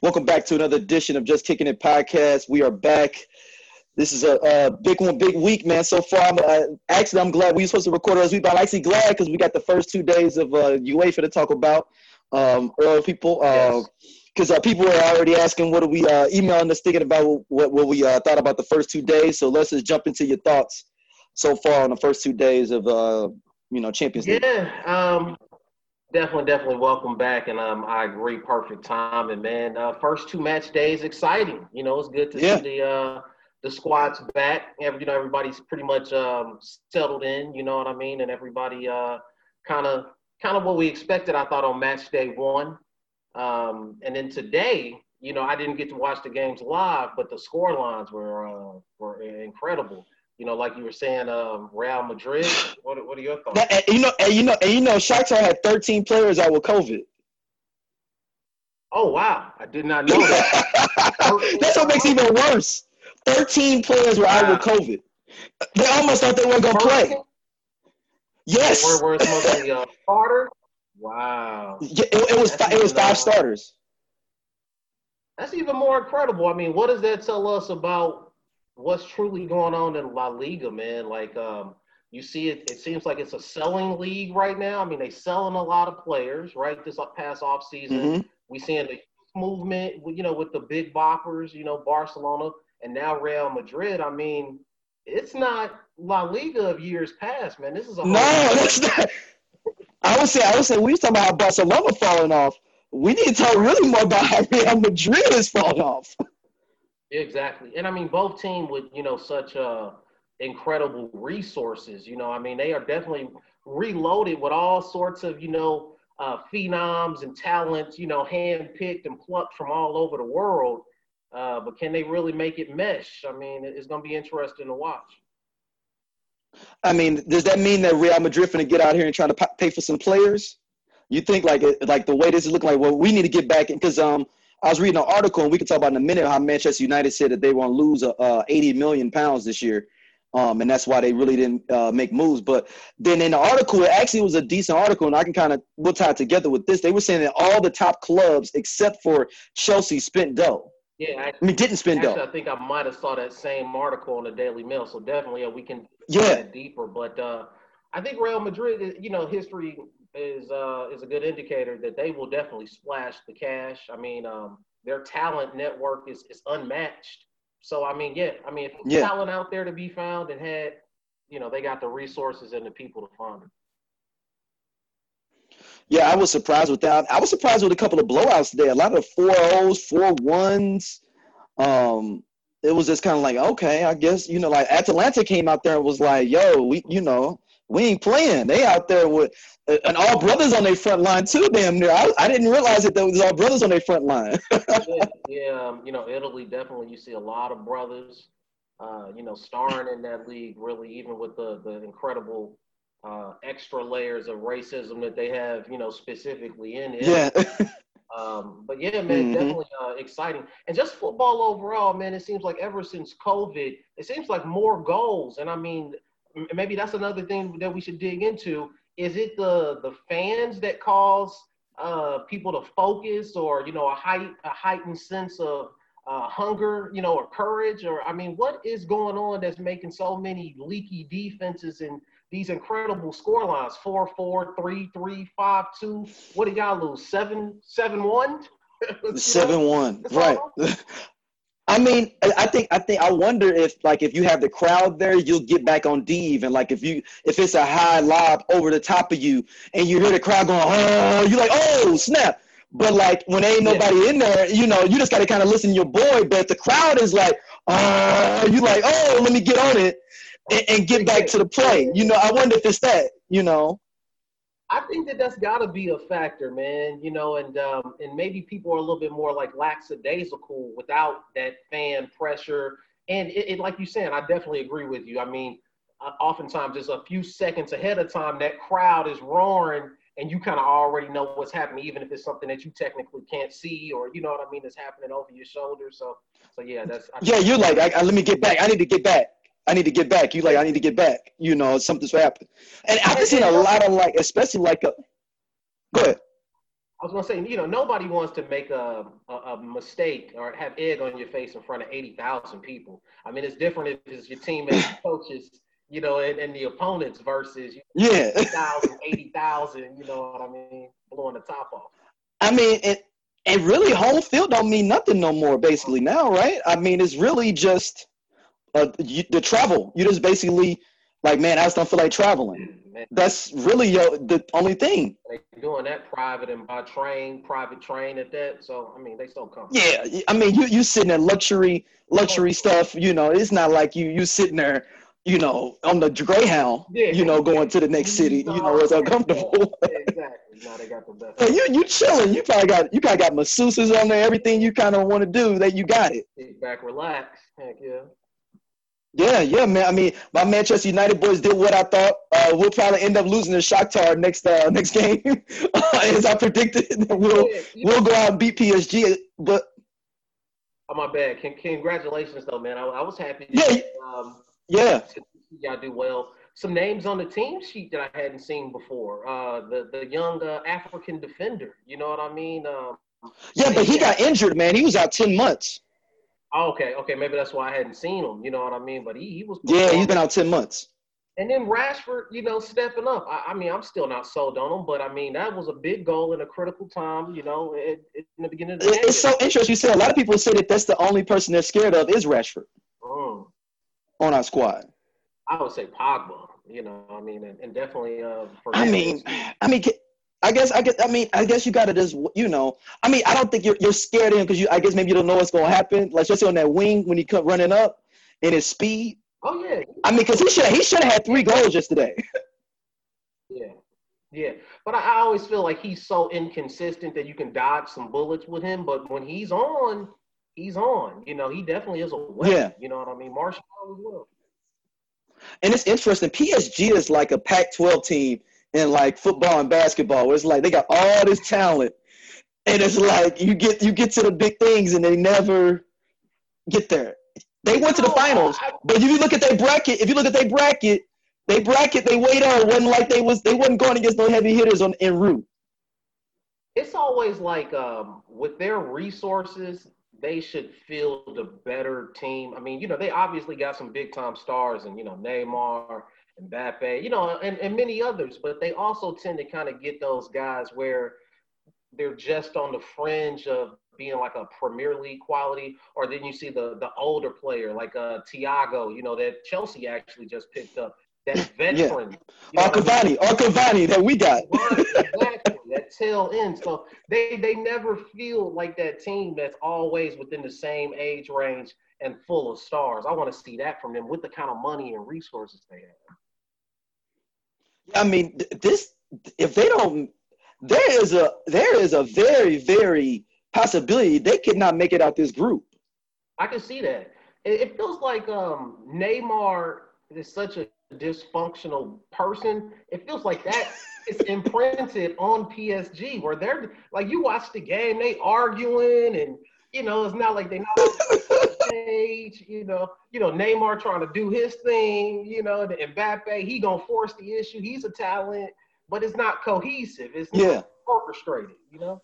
Welcome back to another edition of Just Kicking It podcast. We are back. This is a big one, big week, man. So far, I'm glad we were supposed to record last week, but I'm actually glad because we got the first 2 days of UEFA to talk about. Earlier, people, because people are already asking what are we emailing us thinking about what we thought about the first 2 days. So let's just jump into your thoughts so far on the first 2 days of Champions League. Yeah. Definitely welcome back, and I agree, perfect timing, man. First 2 match days, exciting. It's good to see the squads back. Everybody's pretty much settled in. You know what I mean, and everybody kind of what we expected. I thought on match day 1, and then today, I didn't get to watch the games live, but the score lines were incredible. Like you were saying, Real Madrid. What are your thoughts? Shakhtar had 13 players out with COVID. Oh wow, I did not know that. That's what makes it even worse. 13 players were out with COVID. They almost thought they weren't gonna play. Yes. Were mostly starters. Wow. Yeah, it was 5 starters. That's even more incredible. I mean, what does that tell us about what's truly going on in La Liga, man? Like, you see it seems like it's a selling league right now. I mean, they selling a lot of players, right? This past off season, we seeing the movement, with the big boppers, Barcelona, and now Real Madrid. I mean, it's not La Liga of years past, man. This is that's not. I would say we was talking about how Barcelona falling off. We need to talk really more about how Real Madrid is falling off. Exactly. And I mean, both teams with, such incredible resources, I mean, they are definitely reloaded with all sorts of, phenoms and talents, handpicked and plucked from all over the world. But can they really make it mesh? I mean, it's going to be interesting to watch. I mean, does that mean that Real Madrid finna get out here and try to pay for some players? You think like the way this is looking like, well, we need to get back in because I was reading an article, and we can talk about in a minute how Manchester United said that they want to lose 80 million pounds this year, and that's why they really didn't make moves. But then in the article, it actually was a decent article, and I can we'll tie it together with this. They were saying that all the top clubs except for Chelsea spent dough. Yeah, didn't spend dough. I think I might have saw that same article on the Daily Mail, so definitely we can get deeper. But I think Real Madrid, history is a good indicator that they will definitely splash the cash. I mean, their talent network is unmatched. So, I mean, if talent out there to be found and had, they got the resources and the people to fund it. Yeah, I was surprised with that. I was surprised with a couple of blowouts there. A lot of 4-0s, 4-1s. It was just kind of like, okay, I guess, like Atalanta came out there and was like, yo, we ain't playing. They out there with and all brothers on their front line too. Damn near. I didn't realize that there was all brothers on their front line. Italy definitely. You see a lot of brothers, starring in that league. Really, even with the incredible extra layers of racism that they have, specifically in Italy. Yeah. But yeah, man, definitely exciting. And just football overall, man. It seems like ever since COVID, it seems like more goals. And I mean, maybe that's another thing that we should dig into. Is it the fans that cause people to focus, or a heightened sense of hunger, or courage, or I mean, what is going on that's making so many leaky defenses and these incredible score lines? 4-4, 3-3, 5-2. What did y'all lose? 7-1? 7-1, right? I mean, I wonder if you have the crowd there, you'll get back on D even. Like if it's a high lob over the top of you and you hear the crowd going, oh, you're like, oh, snap. But like when ain't nobody in there, you just got to kind of listen to your boy. But if the crowd is like, oh, you like, oh, let me get on it and get back to the play. I wonder if it's that, I think that's got to be a factor, man, and maybe people are a little bit more like lackadaisical without that fan pressure. And it like you said, I definitely agree with you. I mean, oftentimes just a few seconds ahead of time, that crowd is roaring and you kind of already know what's happening, even if it's something that you technically can't see or, you know what I mean, it's happening over your shoulder. So yeah, you're like, let me get back. I need to get back. You like, I need to get back. Something's happened. And I've seen a lot of especially go ahead. I was gonna say, nobody wants to make a mistake or have egg on your face in front of 80,000 people. I mean, it's different if it's your teammates, coaches, and the opponents versus Yeah. 80,000, 80,000. You know what I mean? Blowing the top off. I mean, and really, home field don't mean nothing no more. Basically now, right? I mean, it's really just the travel. You just basically like, man, I just don't feel like traveling. Man, That's really the only thing. they doing that private and by private train at that. So I mean, they so comfortable. Yeah, I mean, you sitting in luxury stuff. It's not like you sitting there, on the Greyhound. Going to the next city. It's uncomfortable. Exactly. Now they got the best. Hey, you chilling. You probably got masseuses on there. Everything you kind of want to do, that you got it. Sit back, relax. Heck yeah. Yeah, man. I mean, my Manchester United boys did what I thought. We'll probably end up losing to Shakhtar next game, as I predicted. We'll go out and beat PSG. But oh, my bad. Congratulations, though, man. I was happy. Yeah. Y'all do well. Some names on the team sheet that I hadn't seen before. The young African defender. You know what I mean? Yeah, but he got injured, man. He was out 10 months. Oh, okay. Maybe that's why I hadn't seen him. You know what I mean? But he was. Yeah, he's been out 10 months. And then Rashford, stepping up. I mean, I'm still not sold on him, but I mean, that was a big goal in a critical time. In the beginning of the game. It's so interesting. You say a lot of people say that that's the only person they're scared of is Rashford on our squad. I would say Pogba. I mean, and definitely. I guess you got to just, I mean, I don't think you're scared of him because I guess maybe you don't know what's going to happen. Like, especially on that wing when he come running up in his speed. Oh, yeah. I mean, because he should have had 3 goals yesterday. Yeah. But I always feel like he's so inconsistent that you can dodge some bullets with him. But when he's on, he's on. He definitely is a weapon. Yeah. You know what I mean? Martial as well. And it's interesting. PSG is like a Pac-12 team in like football and basketball, where it's like they got all this talent, and it's like you get to the big things and they never get there. They went to the finals, but if you look at their bracket, they weighed on. Wasn't like they wasn't going against no heavy hitters en route. It's always like with their resources, they should field a better team. I mean, they obviously got some big time stars and Neymar, Mbappe, and many others, but they also tend to kind of get those guys where they're just on the fringe of being like a Premier League quality, or then you see the older player like Thiago, that Chelsea actually just picked up, that veteran. Yeah. Cavani that we got. Exactly, that tail end. So they never feel like that team that's always within the same age range and full of stars. I want to see that from them with the kind of money and resources they have. I mean, if they don't, there is a very, very possibility they could not make it out this group. I can see that. It feels like Neymar is such a dysfunctional person. It feels like that is imprinted on PSG, where they're like, you watch the game, they arguing, and it's not like they're not on the stage. Neymar trying to do his thing. The Mbappe, he gonna force the issue. He's a talent, but it's not cohesive. It's not orchestrated.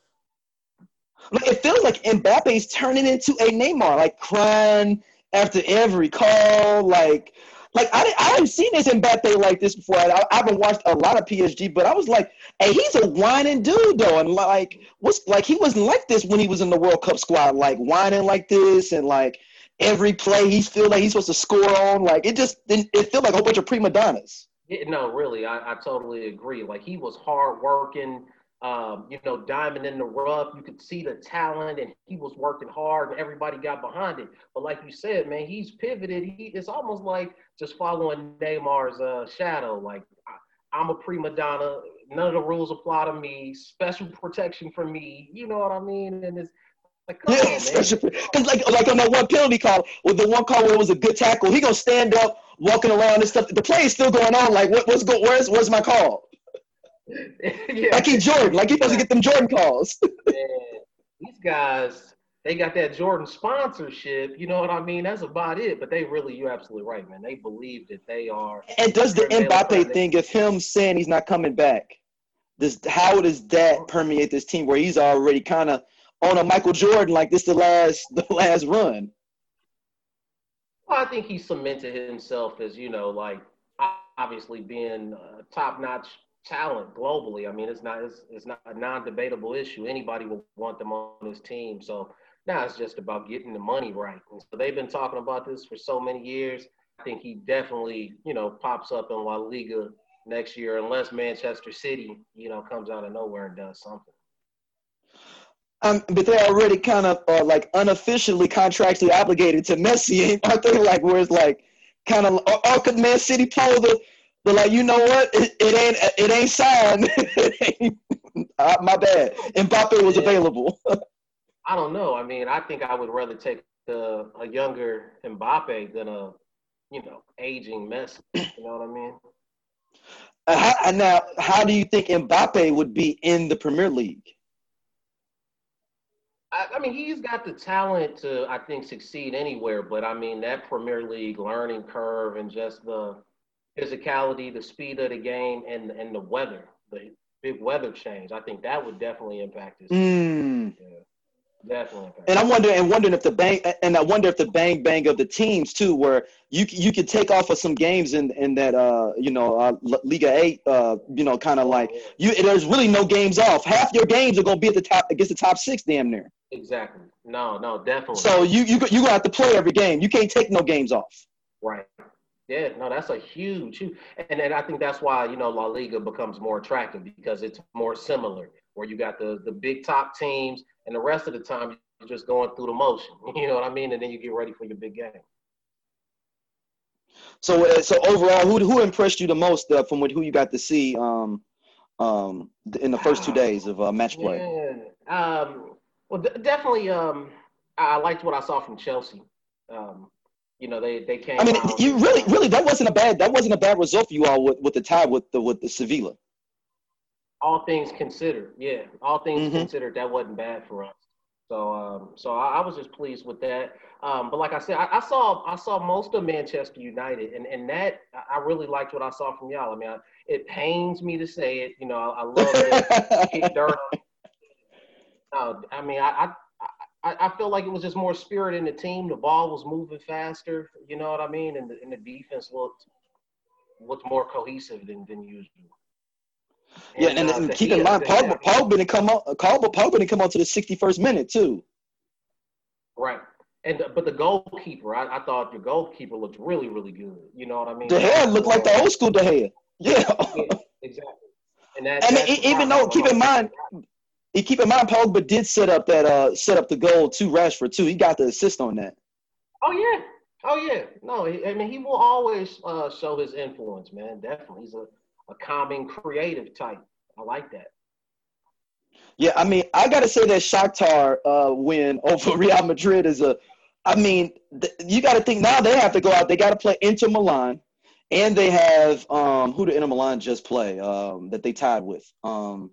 Like, it feels like Mbappe's turning into a Neymar, like crying after every call. Like I haven't seen this Mbappe like this before. I haven't watched a lot of PSG, but I was like, hey, he's a whining dude though, and he wasn't like this when he was in the World Cup squad, like whining like this, and like every play he feel like he's supposed to score on. Like it felt like a whole bunch of prima donnas. Yeah, no, really, I totally agree. Like he was hard working. Diamond in the rough. You could see the talent, and he was working hard, and everybody got behind it. But like you said, man, he's pivoted. It's almost like just following Neymar's shadow. Like I'm a prima donna. None of the rules apply to me. Special protection for me. You know what I mean? And it's like, come on, man. Because like on that one penalty call, with the one call where it was a good tackle, he gonna stand up, walking around and stuff. The play is still going on. Like where's my call? Yeah. Like he's Jordan. Like he's supposed to get them Jordan calls. Man, these guys, they got that Jordan sponsorship. You know what I mean? That's about it. But you're absolutely right, man. They believe that they are. And does the Mbappe thing of him saying he's not coming back, how does that permeate this team where he's already kind of on a Michael Jordan, like this the last run? Well, I think he cemented himself as, like obviously being a top-notch talent globally. I mean, it's not a non-debatable issue. Anybody will want them on his team. So now it's just about getting the money right. And so they've been talking about this for so many years. I think he definitely, pops up in La Liga next year, unless Manchester City, comes out of nowhere and does something. But they're already kind of like unofficially contractually obligated to Messi, aren't they? Like where it's like kind of, or could Man City pull the like, you know what? It ain't signed. My bad. Mbappe was available. I don't know. I mean, I think I would rather take a younger Mbappe than a aging Messi. You know what I mean? How do you think Mbappe would be in the Premier League? I mean, he's got the talent to, I think, succeed anywhere. But, I mean, that Premier League learning curve and just the physicality, the speed of the game, and the weather, the big weather change, I think that would definitely impact his game. Yeah. Definitely. And I'm wondering if the bang bang of the teams too, where you could take off of some games in that Liga 8, kind of like there's really no games off. Half your games are gonna be at the top against the top 6, damn near. Exactly. No, definitely. So you gonna have to play every game. You can't take no games off. Right. Yeah, no, that's a huge, and then I think that's why La Liga becomes more attractive because it's more similar, where you got the big top teams, and the rest of the time you're just going through the motion. You know what I mean? And then you get ready for your big game. So overall, who impressed you the most from who you got to see in the first 2 days of match play? Well, definitely, I liked what I saw from Chelsea. They came. I mean, out, you really that wasn't a bad result for you all with the tie with the Sevilla. All things considered, yeah. All things considered, that wasn't bad for us. So I was just pleased with that. But like I said, I saw most of Manchester United, and that I really liked what I saw from y'all. I mean, it pains me to say it. I love it. Kick dirt. I mean, I feel like it was just more spirit in the team. The ball was moving faster. You know what I mean? And the defense looked more cohesive than usual. And keep in mind, Pogba didn't come on to the 61st minute too. Right, but the goalkeeper, I thought the goalkeeper looked really, really good. You know what I mean? De Gea looked like the old school De Gea. Yeah, exactly. Even though keep in mind, Pogba did set up the goal to Rashford too. He got the assist on that. Oh yeah. No, I mean he will always show his influence, man. Definitely, he's a calming, creative type. I like that. Yeah, I mean, I got to say that Shakhtar win over Real Madrid is you got to think now they have to go out. They got to play Inter Milan, and they have who did Inter Milan just play that they tied with? Borussia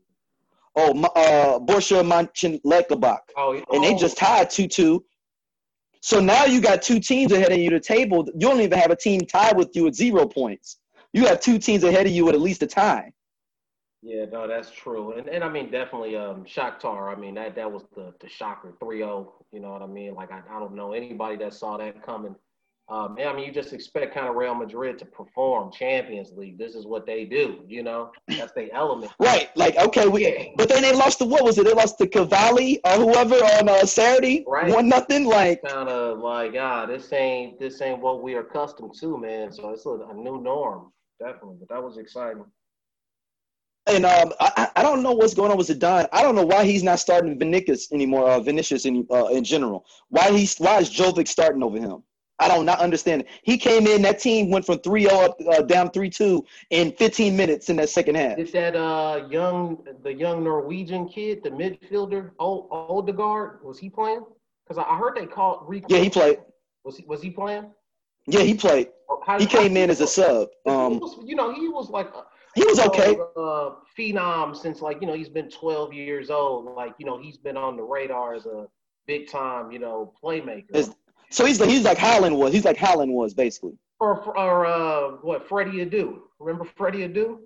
Mönchengladbach. And they just tied 2-2. So now you got 2 teams ahead of you to the table. You don't even have a team tied with you at 0 points. You have 2 teams ahead of you with at least a tie. Yeah, no, that's true. And I mean, definitely Shakhtar, I mean, that was the shocker, 3-0. You know what I mean? Like, I don't know anybody that saw that coming. I mean, you just expect kind of Real Madrid to perform Champions League. This is what they do, That's their element. Right. Like, okay, but then they lost to, what was it? They lost to Cavalli or whoever on Saturday. Right. 1-0. Like, kind of like, this ain't what we're accustomed to, man. So it's a new norm, definitely. But that was exciting. And I don't know what's going on with Zidane. I don't know why he's not starting Vinicius anymore. Vinicius in general. Why is Jovic starting over him? I don't not understand it. He came in, that team went from 3-0 up down 3-2 in 15 minutes in that second half. Is that the young Norwegian kid, the midfielder, Odegaard, was he playing? Because I heard they called Rico. Yeah, he played. Was he playing? Yeah, he played. He came in as a sub. He was like he was okay. Phenom since he's been 12 years old. He's been on the radar as a big time playmaker. So he's like Haaland was. He's like Haaland was basically. Or what? Freddie Adu. Remember Freddie Adu?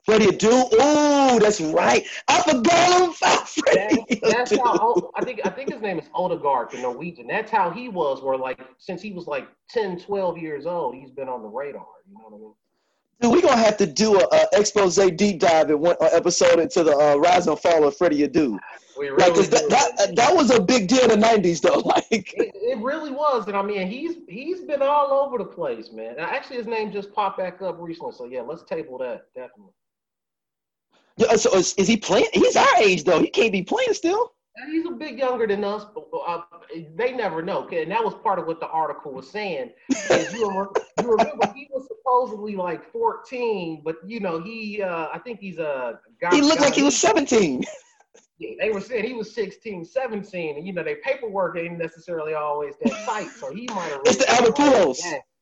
Freddie Adu. Oh, that's right. I forgot about Freddie That's Adu. how I think his name is Odegaard, the Norwegian. That's how he was. Where like since he was like 10, 12 years old, he's been on the radar. You know what I mean? Dude, we're going to have to do a expose deep dive in one episode into the rise and fall of Freddie Adu. We Like, really cause that was a big deal in the 90s, though. Like, it really was, and I mean he's been all over the place, man. And actually, his name just popped back up recently. So yeah, let's table that definitely. yeah, so is he playing? He's our age, though. He can't be playing still. And he's a bit younger than us, but they never know. And that was part of what the article was saying. You remember he was supposedly like 14, but you know I think he's a guy. He looked like he was 17. Yeah, they were saying he was 16, 17, and their paperwork ain't necessarily always that tight, so he might have. It's the Albert Pujols.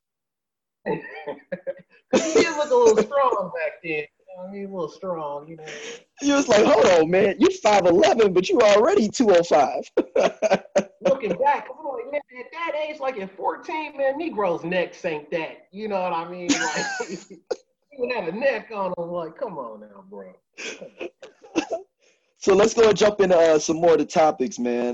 Because he did look a little strong back then. He's a little strong, You was like, hold on, man. You're 5'11", but you already 205. Looking back, I'm like, man, at that age, like at 14, man, Negroes' necks ain't that. You know what I mean? Like, he would have a neck on him. Like, come on now, bro. So let's go and jump into some more of the topics, man.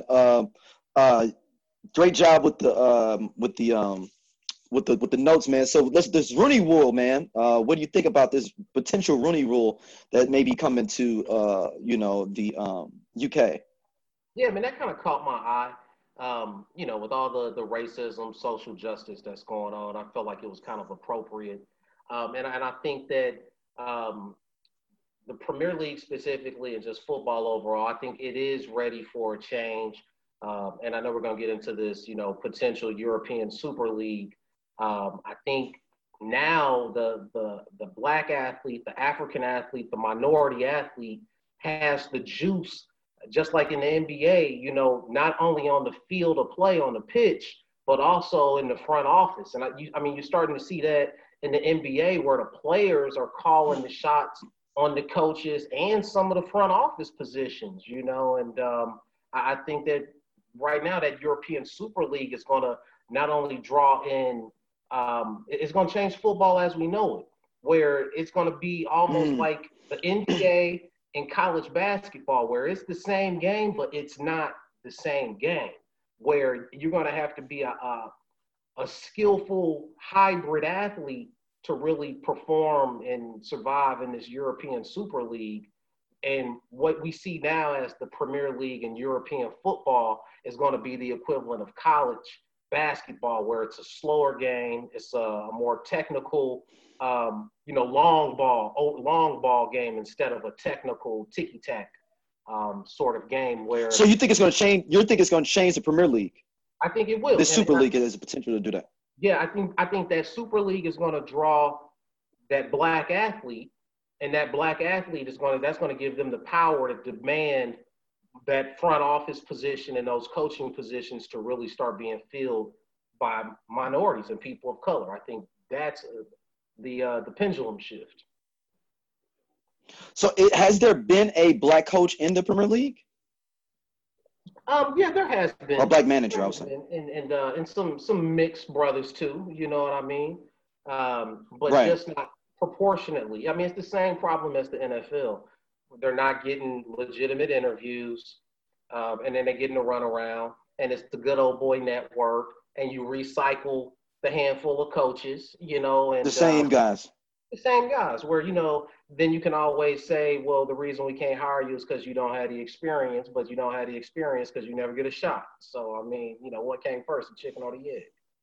Great job with the notes, man. So this Rooney Rule, man. What do you think about this potential Rooney Rule that may be coming to the UK? Yeah, man, that kind of caught my eye. With all the racism, social justice that's going on, I felt like it was kind of appropriate. And I think that the Premier League specifically and just football overall, I think it is ready for a change. And I know we're going to get into this, potential European Super League. I think now the black athlete, the African athlete, the minority athlete has the juice, just like in the NBA, not only on the field of play on the pitch, but also in the front office. And you're starting to see that in the NBA where the players are calling the shots on the coaches and some of the front office positions, and I think that right now that European Super League is going to not only draw in it's going to change football as we know it, where it's going to be almost like the NBA and college basketball, where it's the same game, but it's not the same game, where you're going to have to be a skillful hybrid athlete to really perform and survive in this European Super League. And what we see now as the Premier League and European football is going to be the equivalent of college basketball, where it's a slower game, it's a more technical, long ball game instead of a technical ticky-tack sort of game. Where so you think it's going to change? You think it's going to change the Premier League? I think it will. The Super League has the potential to do that. Yeah, I think that Super League is going to draw that black athlete, and that black athlete that's going to give them the power to demand that front office position and those coaching positions to really start being filled by minorities and people of color. I think that's the pendulum shift. So has there been a black coach in the Premier League? Yeah, there has been. Or black manager, I was saying. And some mixed brothers too, you know what I mean? But right. Just not proportionately. I mean, it's the same problem as the NFL. They're not getting legitimate interviews, and then they're getting a runaround, and it's the good old boy network, and you recycle the handful of coaches, and the same guys. The same guys, where then you can always say, well, the reason we can't hire you is because you don't have the experience, but you don't have the experience because you never get a shot. So I mean, what came first, the chicken or the egg?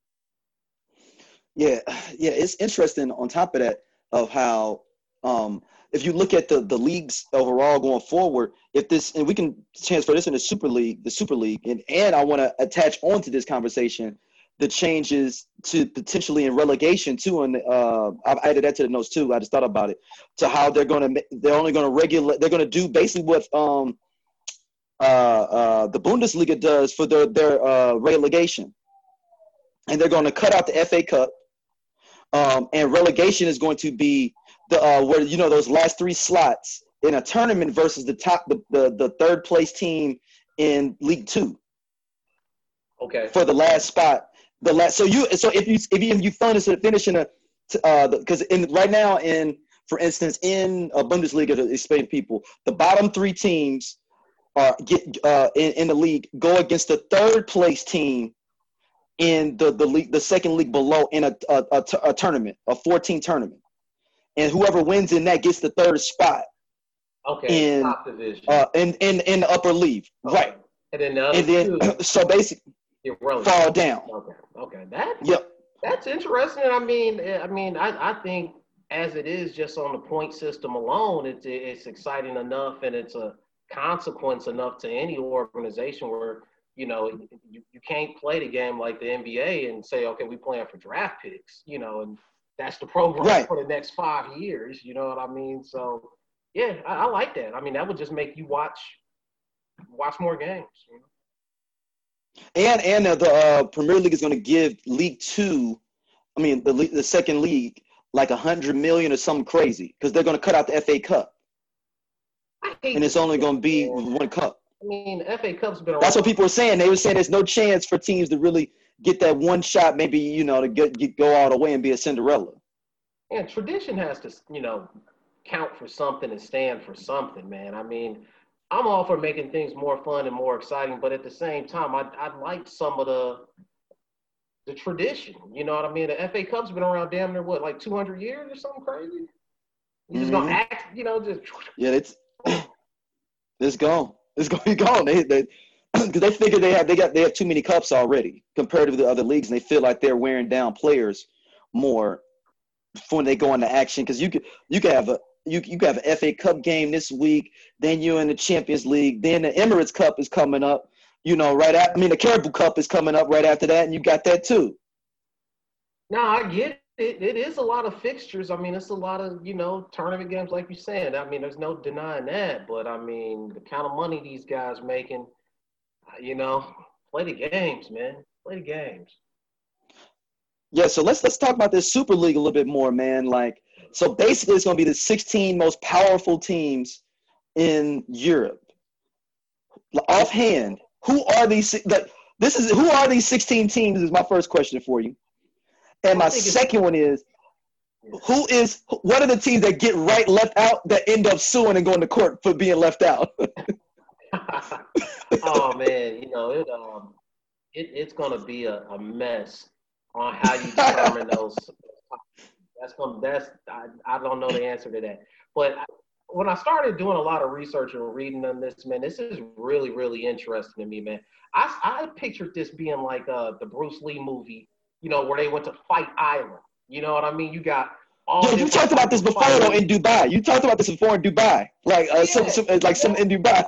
Yeah, it's interesting. On top of that, of how if you look at the leagues overall going forward, and we can transfer this in the Super League, and I want to attach onto this conversation the changes to potentially in relegation too, and I've added that to the notes too. I just thought about it, to how they're only going to regulate. They're going to do basically what the Bundesliga does for their relegation, and they're going to cut out the FA Cup, and relegation is going to be where those last three slots in a tournament versus the third place team in League Two. Okay. For the last spot. So if you finish in because right now in for instance, in Bundesliga, to explain to people, the bottom 3 teams in the league go against the third place team in the league, the second league below, in a tournament, a 14 tournament, and whoever wins in that gets the third spot. Okay, top division. In the upper league, okay. Right? And then the other two, so basically fall down. Okay, that yep. That's interesting. I mean, I think as it is just on the point system alone, it's exciting enough, and it's a consequence enough to any organization where, you know, you can't play the game like the NBA and say, okay, we playing for draft picks, you know, and that's the program right. for the next 5 years. You know what I mean? So, yeah, I like that. I mean, that would just make you watch more games. You know? And the Premier League is going to give League Two, the second league, like $100 million or something crazy, because they're going to cut out the FA Cup, and it's only going to be one cup. I mean, FA Cup's been around. That's what people were saying. They were saying there's no chance for teams to really get that one shot, maybe, you know, to go all the way and be a Cinderella. And tradition has to, you know, count for something and stand for something, man. I mean, I'm all for making things more fun and more exciting, but at the same time, I'd like some of the tradition. You know what I mean? The FA Cup's been around damn near, what, like 200 years or something crazy? You just gonna act, you know, just. Yeah, it's gone. It's going to be gone. Because they figure they have too many cups already compared to the other leagues, and they feel like they're wearing down players more when they go into action. Because you could have an FA Cup game this week, then you're in the Champions League, then the Emirates Cup is coming up, you know, the Caribou Cup is coming up right after that, and you got that too. No, I get it. It is a lot of fixtures. I mean, it's a lot of, you know, tournament games like you said. I mean, there's no denying that. But, I mean, the kind of money these guys making, you know, play the games, man. Play the games. Yeah, so let's talk about this Super League a little bit more, man. Like, so basically it's going to be the 16 most powerful teams in Europe. Offhand, who are these 16 teams is my first question for you. And my second one is, what are the teams that get left out that end up suing and going to court for being left out? Oh man, you know it's gonna be a mess on how you determine those. I don't know the answer to that. But when I started doing a lot of research and reading on this, man, this is really, really interesting to me, man. I pictured this being like the Bruce Lee movie, you know, where they went to Fight Island. You know what I mean? You got all. Yeah, you talked about this before though in Dubai. You talked about this before in Dubai, like some in Dubai.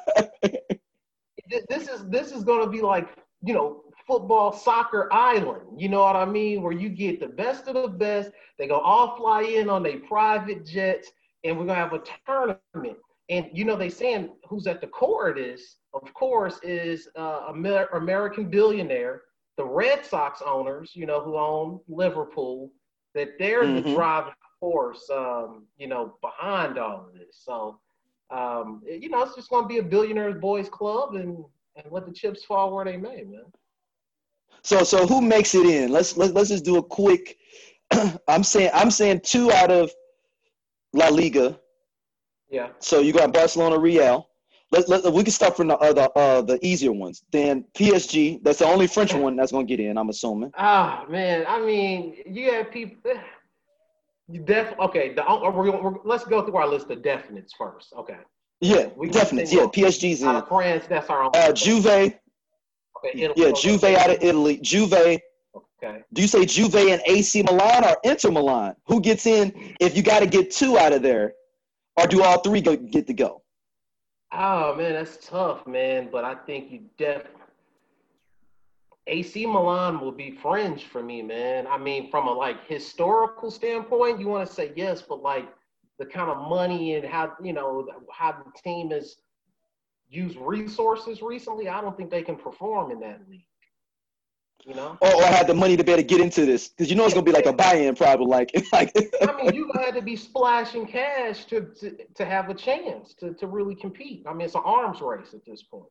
This is going to be like, you know, football soccer island. You know what I mean? Where you get the best of the best. They go all fly in on their private jets, and we're gonna have a tournament. And you know, they saying who's at the core of this, of course, is American billionaire. The Red Sox owners, you know, who own Liverpool, that they're the driving force, you know, behind all of this. So, you know, it's just going to be a billionaires boys club and let the chips fall where they may, man. So who makes it in? Let's just do a quick. I'm saying 2 out of La Liga. Yeah. So you got Barcelona, Real. We can start from the easier ones. Then PSG, that's the only French one that's going to get in, I'm assuming. Ah, man. I mean, you have people. Okay. Let's go through our list of definites first. Okay. Yeah, definites. Yeah, PSG's in. Out of France, that's our own. Juve. Okay, Italy. Yeah, Juve out of Italy. Juve. Okay. Do you say Juve and AC Milan or Inter Milan? Who gets in if you got to get 2 out of there? Or do all 3 get to go? Oh, man, that's tough, man. But I think you definitely – AC Milan will be fringe for me, man. I mean, from a, like, historical standpoint, you want to say yes, but, like, the kind of money and how, you know, how the team has used resources recently, I don't think they can perform in that league. You know? Or had the money to be able to get into this. Because you know it's going to be like a buy-in problem. Like I mean, you had to be splashing cash to have a chance to really compete. I mean, it's an arms race at this point.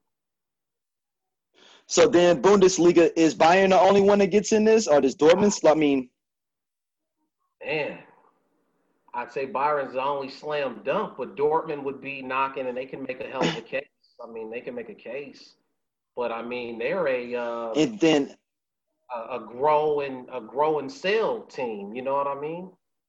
So then Bundesliga, is Bayern the only one that gets in this? Or does Dortmund? I mean. Man. I'd say Bayern's the only slam dunk, but Dortmund would be knocking, and they can make a hell of a case. I mean, they can make a case, but I mean, they're And then a grow and sell team. You know what I mean?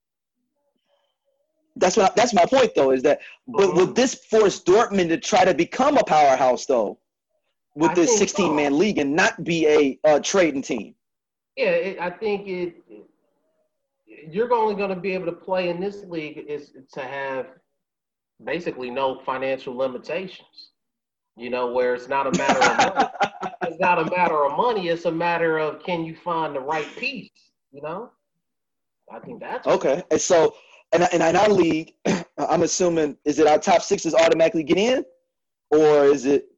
that's my point though, is that but would this force Dortmund to try to become a powerhouse though, with this 16-man league and not be a trading team? Yeah, I think you're only going to be able to play in this league is to have basically no financial limitations. You know, where it's not a matter of money. It's not a matter of money. It's a matter of, can you find the right piece? You know, I think that's okay. And so, and in our league, I'm assuming, is it our top sixes automatically get in, or is it?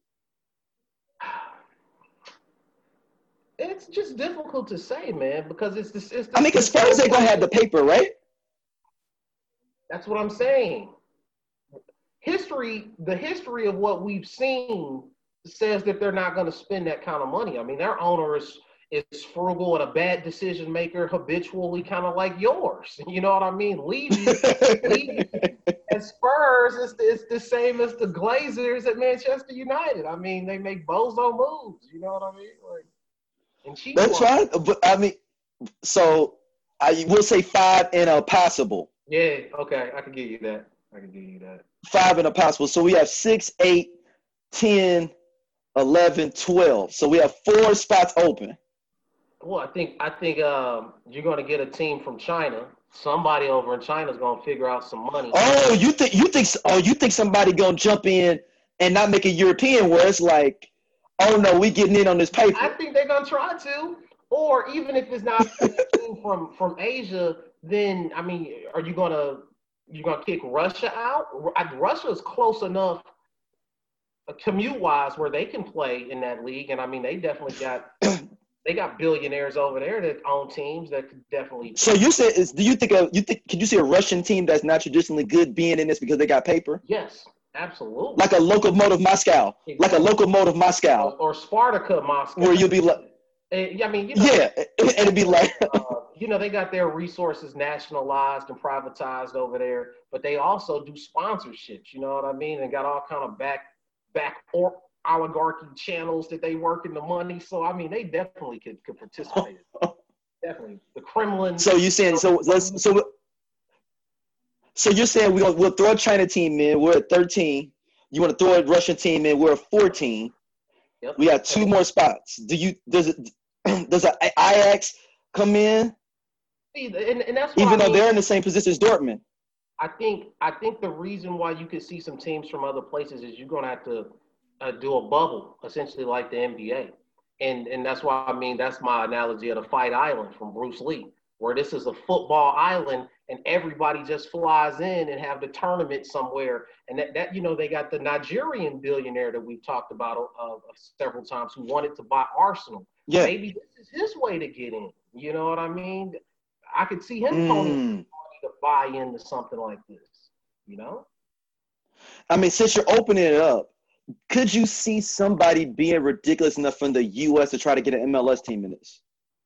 It's just difficult to say, man, because it's this. I mean, because Spurs ain't gonna have the paper, right? That's what I'm saying. The history of what we've seen says that they're not going to spend that kind of money. I mean, their owner is frugal and a bad decision maker, habitually, kind of like yours. You know what I mean? Levy and Spurs is the same as the Glazers at Manchester United. I mean, they make bozo moves. You know what I mean? Like, and that's right. But I mean, so I will say 5 and a possible. Yeah. Okay, I can give you that. 5 and a possible. So we have 6, 8, 10, 11, 12. So we have 4 spots open. Well, I think you're going to get a team from China. Somebody over in China is going to figure out some money. Oh, you think somebody going to jump in and not make it European where it's like, oh no, we getting in on this paper. I think they're going to try to. Or even if it's not a team from Asia, then I mean, are you going to kick Russia out? Russia is close enough commute-wise where they can play in that league, and I mean, they definitely got billionaires over there that own teams that could definitely. So you said, could you see a Russian team that's not traditionally good being in this because they got paper? Yes, absolutely. Like a Lokomotiv Moscow, exactly. Like a Lokomotiv Moscow, or Spartak Moscow, where you'll be like, I mean, yeah, and it'd be like. They got their resources nationalized and privatized over there, but they also do sponsorships, you know what I mean? And got all kind of back or oligarchy channels that they work in the money. So, I mean, they definitely could participate. Definitely. The Kremlin. So you're saying, so you're saying we'll throw a China team in, we're at 13. You want to throw a Russian team in, we're at 14. Yep. We have 2 more spots. Does an Ajax come in? And that's even though they're in the same position as Dortmund. I think the reason why you could see some teams from other places is you're going to have to do a bubble, essentially like the NBA. And that's why, I mean, that's my analogy of the Fight Island from Bruce Lee, where this is a football island and everybody just flies in and have the tournament somewhere. And that they got the Nigerian billionaire that we've talked about several times who wanted to buy Arsenal. Yeah. Maybe this is his way to get in. You know what I mean? I could see him to buy into something like this, you know? I mean, since you're opening it up, could you see somebody being ridiculous enough from the U.S. to try to get an MLS team in this?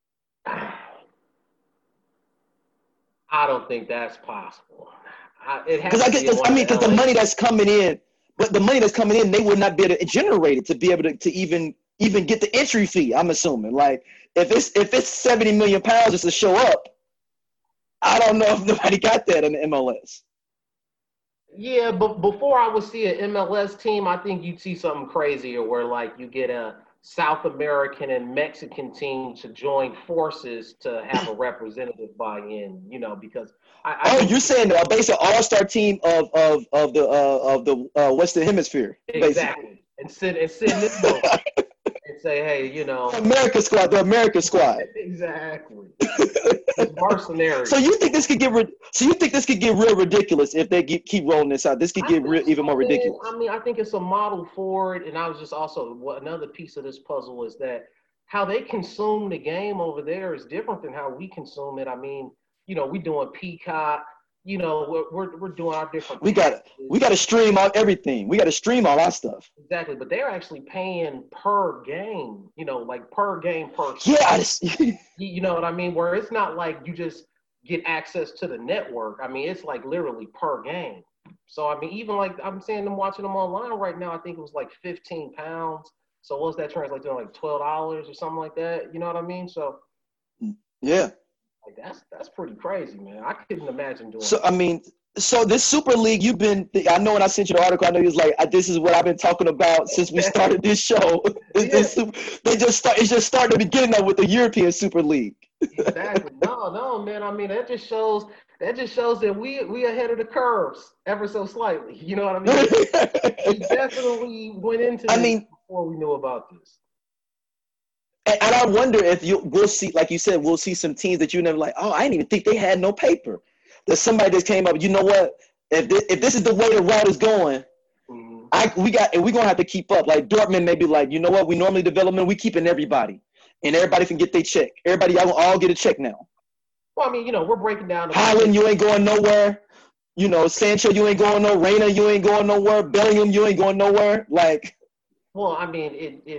I don't think that's possible. Because the money that's coming in, they would not be able to generate it to be able to even get the entry fee. I'm assuming, like if it's 70 million pounds just to show up, I don't know if nobody got that in the MLS. Yeah, but before I would see an MLS team, I think you'd see something crazier where like you get a South American and Mexican team to join forces to have a representative buy in, because you're saying a basic all-star team of the Western Hemisphere. Exactly. Basically. And sit in this boat and say, hey, the American squad. Exactly. It's mercenary. So you think this could get real ridiculous if they keep rolling this out? This could get even more ridiculous. I mean, I think it's a model for it. And I was just also another piece of this puzzle is that how they consume the game over there is different than how we consume it. I mean, we doing Peacock. We're doing our different. We got to stream all everything. We got to stream all our stuff. Exactly, but they're actually paying per game. Like per game per. Yeah, you know what I mean? Where it's not like you just get access to the network. I mean, it's like literally per game. So I mean, even like I'm saying, I'm watching them online right now. I think it was like 15 pounds. So what's that translate to, like $12 or something like that? You know what I mean? So Yeah. like that's pretty crazy, man. I couldn't imagine doing So that. I mean, so this Super League, I know when I sent you the article, I know you was like, this is what I've been talking about since we started this show. Yeah, It's just starting the beginning of with the European Super League. exactly. No, man. I mean, that just shows that we ahead of the curves ever so slightly. You know what I mean? We definitely went into I this mean, before we knew about this. and I wonder if we'll see, like you said, we'll see some teams that you never like, oh, I didn't even think they had no paper. There's somebody that came up, you know what? If this is the way the route is going, Mhm. we're gonna have to keep up. Like Dortmund may be like, you know what? We normally development, we keeping everybody, and everybody can get their check. Everybody, y'all all get a check now. Well, I mean, we're breaking down the Haaland, position. you ain't going nowhere. You know, Sancho, you ain't going no. Reina, you ain't going nowhere. Bellingham, you ain't going nowhere. Like, Well, I mean,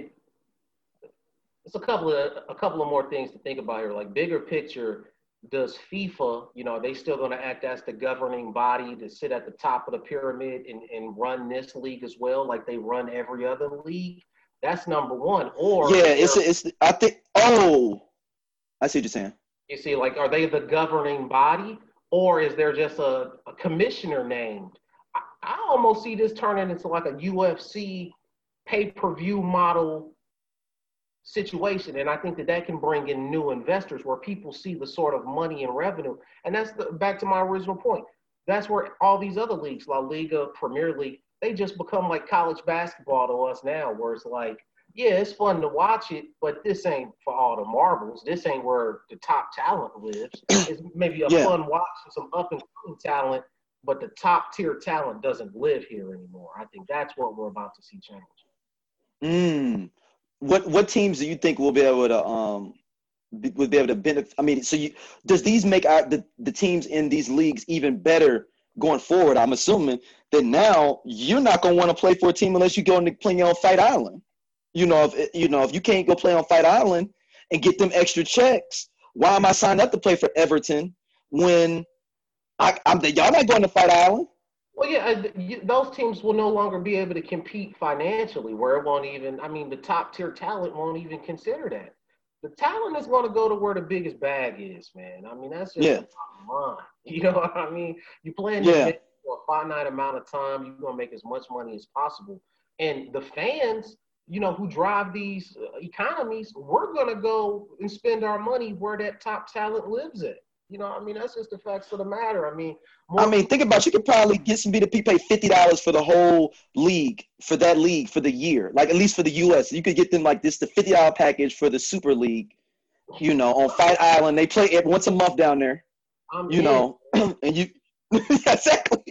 it's a couple of more things to think about here. Like bigger picture, does FIFA, they still going to act as the governing body to sit at the top of the pyramid and run this league as well, like they run every other league? That's number one. Or yeah, is there, it's. I think. Oh, I see what you're saying. you see, like, are they the governing body, or is there just a commissioner named? I almost see this turning into like a UFC pay-per-view model situation. And I think that can bring in new investors where people see the sort of money and revenue. And that's back to my original point. That's where all these other leagues, La Liga, Premier League, they just become like college basketball to us now, where it's like, yeah, it's fun to watch it, but this ain't for all the marbles. This ain't where the top talent lives. It's maybe a Yeah. fun watch and some up and coming talent, but the top tier talent doesn't live here anymore. I think that's what we're about to see change. Mm. What teams do you think will be able to will be able to benefit? I mean, does these make the teams in these leagues even better going forward? I'm assuming that now you're not gonna want to play for a team unless you go and play on Fight Island. If you can't go play on Fight Island and get them extra checks, why am I signed up to play for Everton when y'all not going to Fight Island? Well, yeah, those teams will no longer be able to compete financially, where it won't even, I mean, the top tier talent won't even consider that. The talent is going to go to where the biggest bag is, man. I mean, that's just Yeah, the bottom line. You know what I mean? You're playing this yeah. game for a finite amount of time. You're going to make as much money as possible. And the fans, who drive these economies, we're going to go and spend our money where that top talent lives at. I mean, that's just the facts of the matter. I mean, I more mean, think about it, you could probably get some people pay $50 for the whole league for that league for the year, like at least for the U.S. You could get them like this the $50 package for the Super League. On Fight Island, they play it once a month down there. I'm in. And you exactly.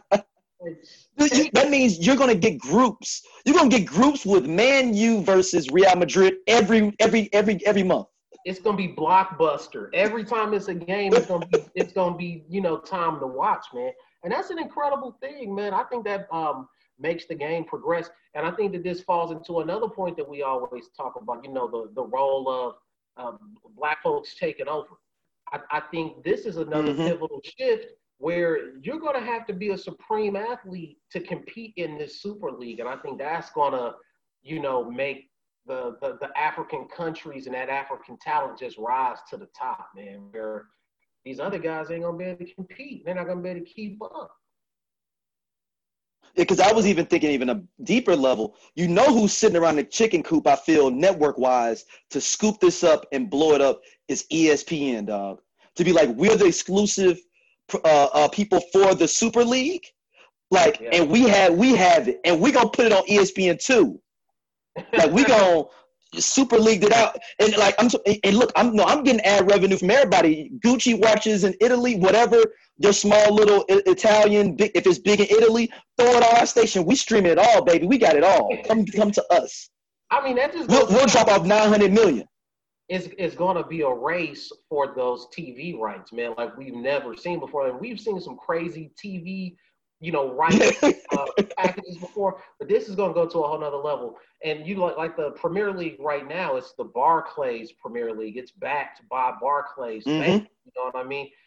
That means you're gonna get groups. You're gonna get groups with Man U versus Real Madrid every month. It's gonna be blockbuster. Every time it's a game, it's gonna be time to watch, man. And that's an incredible thing, man. I think that makes the game progress. And I think that this falls into another point that we always talk about, the role of black folks taking over. I think this is another Mm-hmm. pivotal shift where you're going to have to be a supreme athlete to compete in this super league. And I think that's going to, make the African countries and that African talent just rise to the top, man, where these other guys ain't going to be able to compete. They're not going to be able to keep up. Because I was even thinking even a deeper level. Who's sitting around the chicken coop, I feel, network-wise, to scoop this up and blow it up is ESPN, dog. To be like, we're the exclusive people for the Super League. Like, Yeah. and we have it. And we're going to put it on ESPN too. Like, we going to Super League it out. And like, I'm getting ad revenue from everybody. Gucci watches in Italy, whatever. Your small little Italian, if it's big in Italy, throw it on our station. We stream it all, baby. We got it all. Come to us. I mean, that just We'll goes. drop off 900 million. It's going to be a race for those TV rights, man, like we've never seen before. And we've seen some crazy TV, rights packages before, but this is going to go to a whole nother level. And like the Premier League right now, it's the Barclays Premier League. It's backed by Barclays Mm-hmm. Bank. You know what I mean?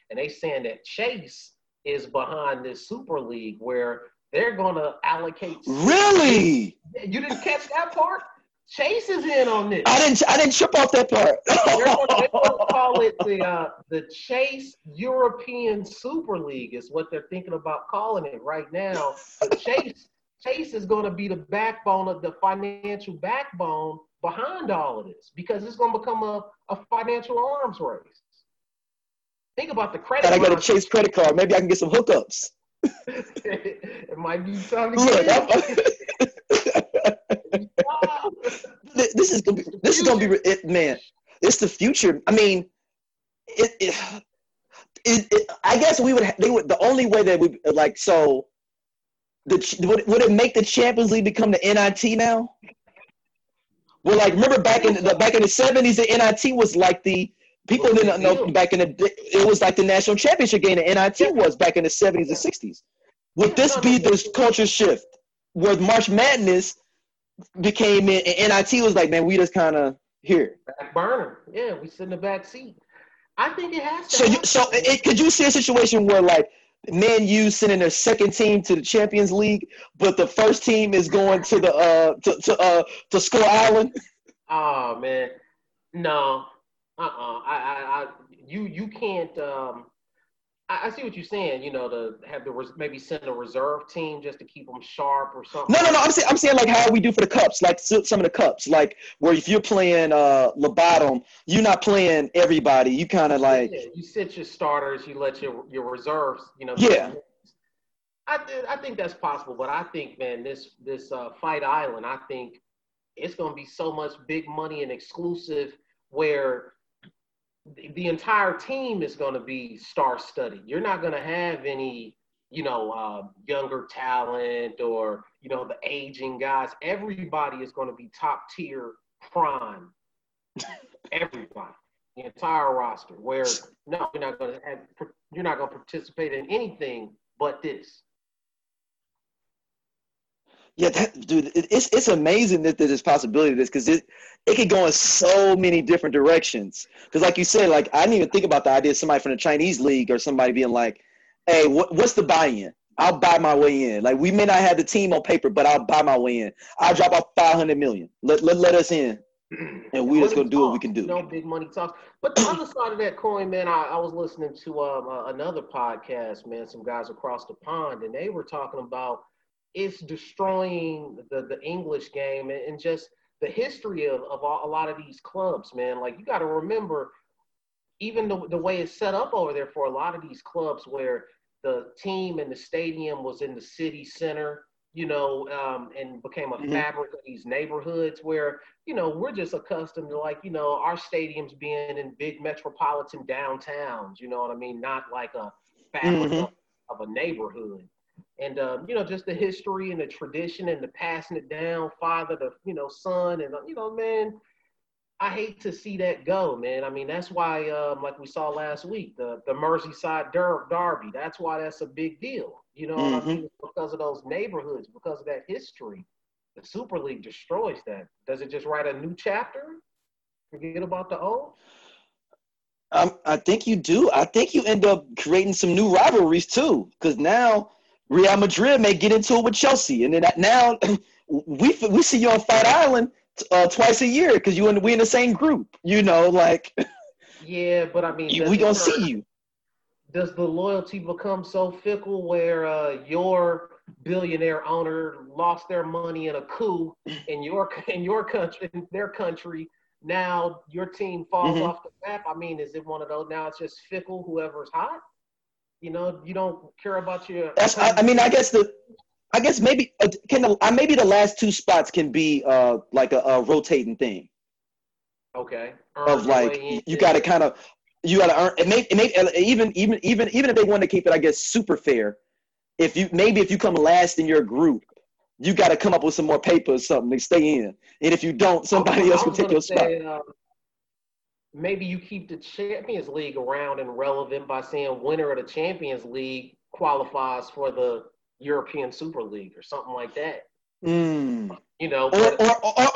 and they saying that Chase is behind this Super League where they're going to allocate. Really? You didn't catch that part? Chase is in on this. I didn't trip off that part. They're going to call it the Chase European Super League is what they're thinking about calling it right now. Chase is going to be the backbone of the financial backbone behind all of this because it's going to become a financial arms race. Think about the credit. And I got a Chase credit card. Maybe I can get some hookups. It might be time to get This is gonna be it, man. It's the future. I mean, I guess they would. The only way that we like so. Would it make the Champions League become the NIT now? Well, like remember back in the 70s, the NIT was like the people didn't know back in it was like the national championship game. The NIT was back in the 70s and 60s. Would this be this culture shift where March Madness became it and NIT was like, man, we just kind of here. Back burner. Yeah, we sit in the back seat. I think it has to. Could you see a situation where like Man U sending their second team to the Champions League, but the first team is going to the to Skull Island? Oh man, no. You can't. I see what you're saying. You know, to have maybe send a reserve team just to keep them sharp or something. No. I'm saying like how we do for the cups, like some of the cups, like where if you're playing the bottom, you're not playing everybody. You kind of like you sit your starters, you let your reserves. You know. Yeah. I think that's possible, but I think, man, this Fight Island, I think it's going to be so much big money and exclusive where the entire team is going to be star-studded. You're not going to have any, younger talent or, the aging guys. Everybody is going to be top-tier prime. Everybody, the entire roster. Where no, you're not going to participate in anything but this. Yeah, dude, it's amazing that there's this possibility of this because it could go in so many different directions. Because like you said, like I didn't even think about the idea of somebody from the Chinese league or somebody being like, hey, what's the buy-in? I'll buy my way in. Like we may not have the team on paper, but I'll buy my way in. I'll drop off $500 million. Let us in. And we just gonna do what we can do. No big money talks. But the other side of that coin, man, I was listening to another podcast, man, some guys across the pond, and they were talking about it's destroying the English game and just the history of a lot of these clubs, man. Like, you got to remember, even the way it's set up over there for a lot of these clubs where the team and the stadium was in the city center, and became a fabric of these neighborhoods where, we're just accustomed to, like, our stadiums being in big metropolitan downtowns, you know what I mean? Not like a fabric of a neighborhood. And, just the history and the tradition and the passing it down, father to, son. And, man, I hate to see that go, man. I mean, that's why, like we saw last week, the Merseyside Derby, that's why that's a big deal. You know what I mean? Because of those neighborhoods, because of that history. The Super League destroys that. Does it just write a new chapter? Forget about the old? I think you do. I think you end up creating some new rivalries, too, because now – Real Madrid may get into it with Chelsea, and then now we see you on Fight Island twice a year because we in the same group. Like yeah, but I mean, we gonna see you. Does the loyalty become so fickle where your billionaire owner lost their money in a coup in your country, in their country? Now your team falls off the map. I mean, is it one of those? Now it's just fickle. Whoever's hot. You don't care about your. I guess maybe maybe the last two spots can be like a rotating thing. Okay. Of like you got to earn. Even if they want to keep it, I guess super fair. If you come last in your group, you got to come up with some more paper or something to stay in. And if you don't, somebody else will take your spot. Maybe you keep the Champions League around and relevant by saying winner of the Champions League qualifies for the European Super League or something like that. Or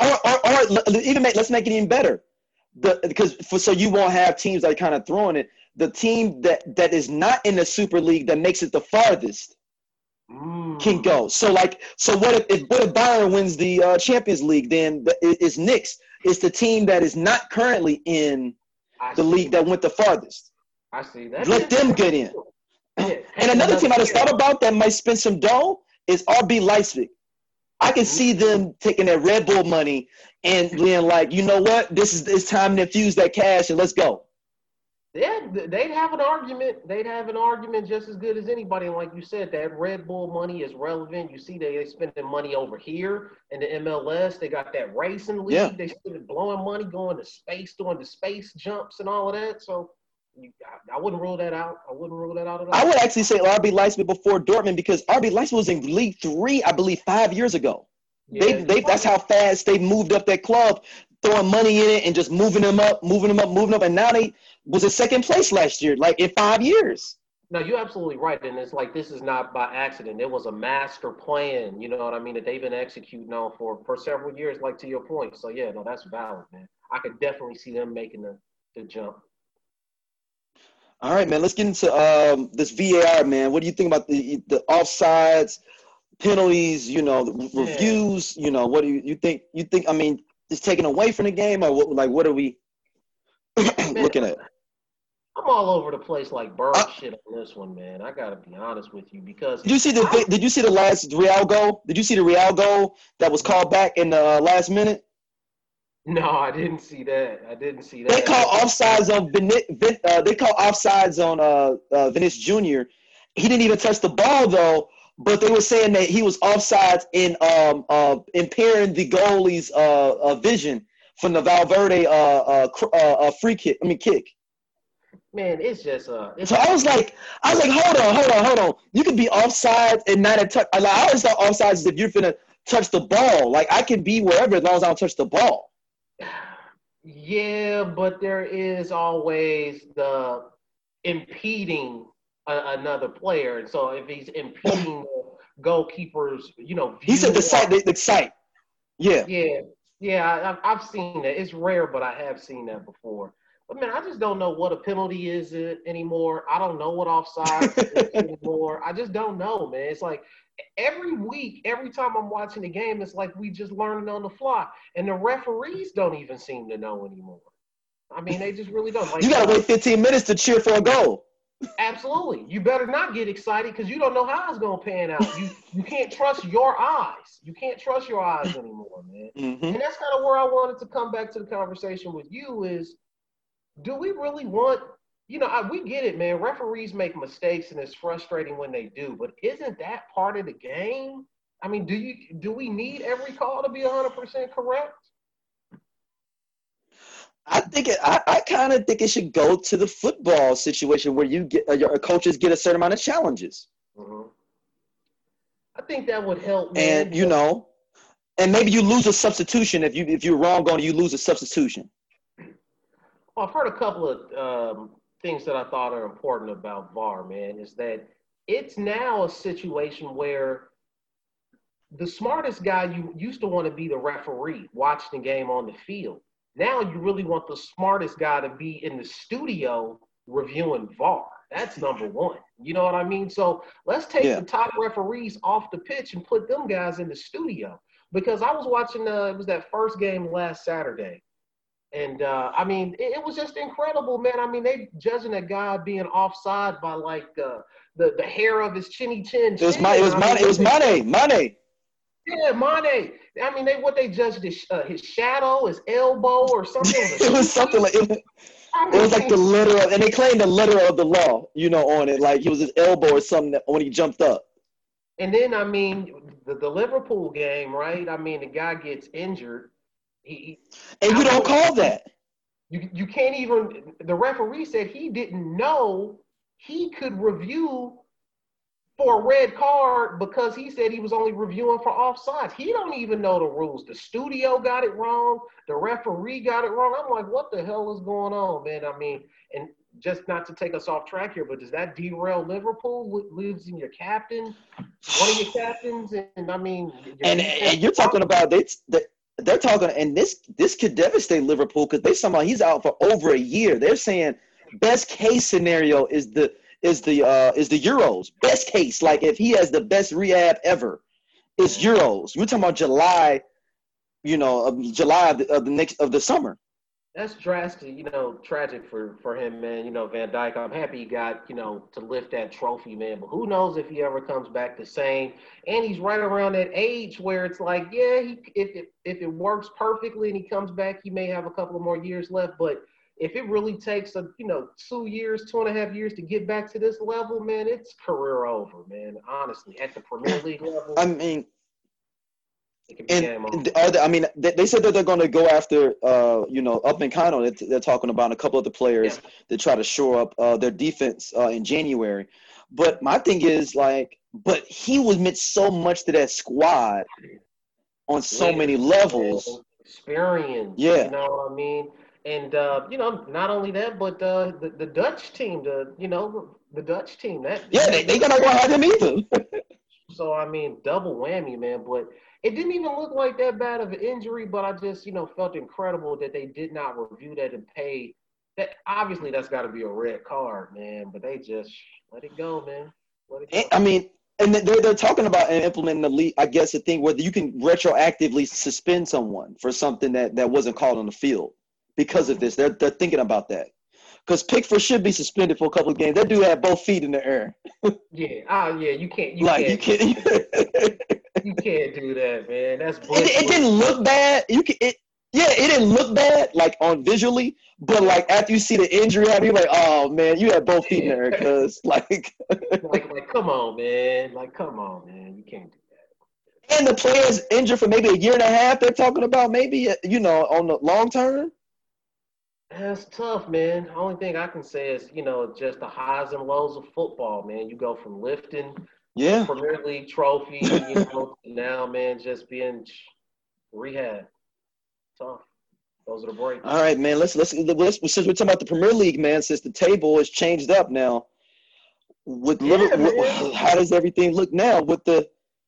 even let's make it even better. So you won't have teams that are kind of throwing it. the team that is not in the Super League that makes it the farthest can go. So what if Bayern wins the Champions League? Then it's Knicks. It's the team that is not currently in the league that went the farthest. I see that. Let them get in. Yeah. And another team I just thought about that might spend some dough is RB Leipzig. I can see them taking that Red Bull money and being like, you know what, it's time to infuse that cash and let's go. Yeah, they'd have an argument. They'd have an argument just as good as anybody. And like you said, that Red Bull money is relevant. You see they spending money over here in the MLS. They got that racing league. Yeah. They spending blowing money going to space, doing the space jumps and all of that. So I wouldn't rule that out. I wouldn't rule that out at all. I would actually say RB Leipzig before Dortmund because RB Leipzig was in League 3, I believe, 5 years ago. Yeah, that's how fast they moved up that club, throwing money in it and just moving them up. And now they was in second place last year, like in 5 years. No, you're absolutely right. And it's like this is not by accident. It was a master plan, you know what I mean, that they've been executing on for several years, like to your point. So, yeah, no, that's valid, man. I could definitely see them making the jump. All right, man. Let's get into this VAR, man. What do you think about the offsides, penalties? You know, the reviews. You know, what do you think? You think? I mean, it's taken away from the game, or what? Like, what are we looking at? I'm all over the place like bird shit on this one, man. I gotta be honest with you because did you see the last Real goal? Did you see the Real goal that was called back in the last minute? No, I didn't see that. They call offsides on Vinicius Jr. He didn't even touch the ball though, but they were saying that he was offsides in impairing the goalie's vision from the Valverde kick. Man, it's just so I was like, hold on. You could be offsides and not a touch. Like, I always thought offsides is if you're finna touch the ball. Like I can be wherever as long as I don't touch the ball. Yeah, but there is always the impeding another player. And so if he's impeding the goalkeeper's, you know, he said the sight. Yeah. Yeah, I've seen that. It's rare, but I have seen that before. But, man, I just don't know what a penalty is anymore. I don't know what offside is anymore. I just don't know, man. It's like every week, every time I'm watching the game, it's like we just learning on the fly. And the referees don't even seem to know anymore. I mean, they just really don't. Like, you got to wait 15 minutes to cheer for a goal. Absolutely. You better not get excited because you don't know how it's going to pan out. You can't trust your eyes. You can't trust your eyes anymore, man. Mm-hmm. And that's kind of where I wanted to come back to the conversation with you is, do we really want – you know, we get it, man. Referees make mistakes, and it's frustrating when they do. But isn't that part of the game? I mean, do we need every call to be 100% correct? I think I kind of think it should go to the football situation where you get your coaches get a certain amount of challenges. Mm-hmm. I think that would help, man. And, you know, and maybe you lose a substitution. If you're wrong on it, you lose a substitution. Well, I've heard a couple of things that I thought are important about VAR, man, is that it's now a situation where the smartest guy you used to want to be the referee watching the game on the field. Now you really want the smartest guy to be in the studio reviewing VAR. That's number one. You know what I mean? So let's take the top referees off the pitch and put them guys in the studio. Because I was watching, it was that first game last Saturday. And, I mean, it was just incredible, man. I mean, they judging a guy being offside by, like, the hair of his chinny chin. It was Mane. Yeah, Mane. I mean, they judged his shadow, his elbow, or something. It was something like it. It was like the letter of, and they claimed the letter of the law, you know, on it. Like it was his elbow or something when he jumped up. And then, I mean, the Liverpool game, right? I mean, the guy gets injured. And you don't call that. You can't even – the referee said he didn't know he could review for a red card because he said he was only reviewing for offsides. He don't even know the rules. The studio got it wrong. The referee got it wrong. I'm like, what the hell is going on, man? I mean, and just not to take us off track here, but does that derail Liverpool? Losing your captain, one of your captains? And I mean – And you're talking about they're talking, and this could devastate Liverpool because they somehow he's out for over a year. They're saying best case scenario is the Euros. Best case, like if he has the best rehab ever, it's Euros. We're talking about July, July of the summer. That's drastic, tragic for him, man. Van Dijk, I'm happy he got, to lift that trophy, man. But who knows if he ever comes back the same. And he's right around that age where it's like, yeah, if it works perfectly and he comes back, he may have a couple of more years left. But if it really takes 2 years, 2.5 years to get back to this level, man, it's career over, man. Honestly, at the Premier League level. I mean, they said that they're going to go after, Upamecano. They're talking about a couple of the players to try to shore up their defense in January. But my thing is, but he was meant so much to that squad on so many levels. Experience. Yeah. You know what I mean? And, not only that, but the Dutch team, the Dutch team. They got not going to have him either. So, double whammy, man. But it didn't even look like that bad of an injury, but I just, felt incredible that they did not review that and pay that. Obviously, that's got to be a red card, man, but they just let it go, man. And they're talking about implementing the league, I guess, a thing where you can retroactively suspend someone for something that wasn't called on the field because of this. They're thinking about that. Because Pickford should be suspended for a couple of games. That dude had both feet in the air. You can't. You can't do that, man. That's it didn't look bad. It didn't look bad, on visually, but after you see the injury happen, you're like, oh man, you had both feet in there, cause come on, man. Come on, man. You can't do that. And the player's injured for maybe a year and a half. They're talking about maybe on the long term. That's tough, man. The only thing I can say is, just the highs and lows of football, man. You go from lifting Premier League trophy, now, man, just being rehab. Tough. Those are the breaks. All right, man. Let's since we're talking about the Premier League, man, since the table has changed up now, how does everything look now with the,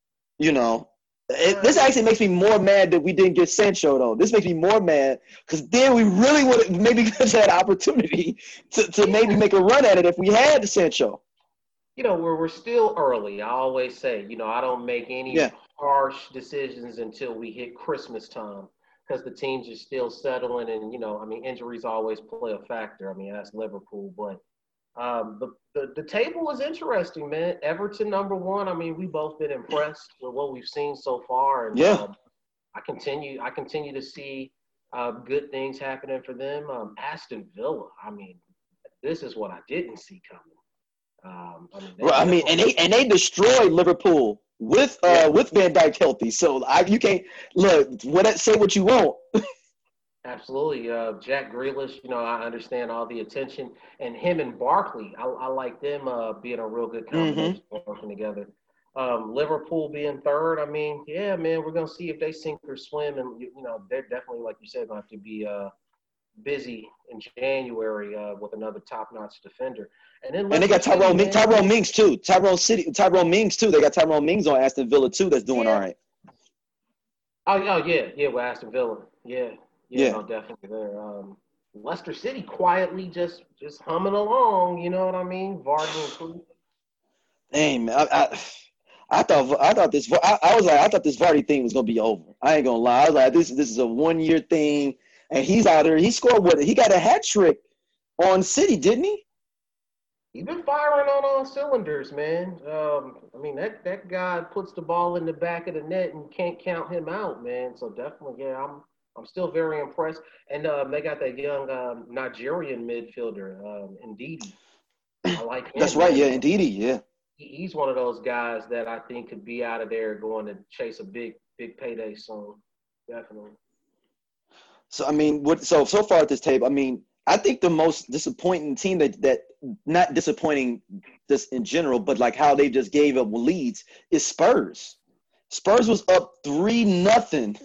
this actually makes me more mad that we didn't get Sancho, though. This makes me more mad because then we really would have maybe had an opportunity to maybe make a run at it if we had the Sancho. We're still early. I always say, I don't make any harsh decisions until we hit Christmas time because the teams are still settling and, injuries always play a factor. That's Liverpool. But the table is interesting, man. Everton #1. We both been impressed with what we've seen so far. And I continue to see good things happening for them. Aston Villa, this is what I didn't see coming. And they destroyed Liverpool with Van Dijk healthy. So you can't say what you want. Absolutely, Jack Grealish. I understand all the attention, and him and Barkley. I like them being a real good combination working together. Liverpool being third. Man, we're gonna see if they sink or swim, and they're definitely, like you said, gonna have to be busy in January with another top-notch defender. And they got Tyrone Mings too. Tyrone Mings too. They got Tyrone Mings on Aston Villa too. That's doing all right. Oh yeah, with Aston Villa. Yeah, no, definitely there. Leicester City quietly just humming along. You know what I mean? Vardy and Hey man, I thought this Vardy thing was gonna be over. I ain't gonna lie. I was like, this is a 1-year thing, and he's out there. He scored he got a hat trick on City, didn't he? He's been firing on all cylinders, man. That guy puts the ball in the back of the net and can't count him out, man. So definitely, I'm still very impressed. And they got that young Nigerian midfielder, Ndidi. I like him. That's right, yeah, Ndidi, yeah. He's one of those guys that I think could be out of there going to chase a big payday soon. Definitely. So so far at this table, I think the most disappointing team that not disappointing just in general, but how they just gave up leads is Spurs. Spurs was up 3-0.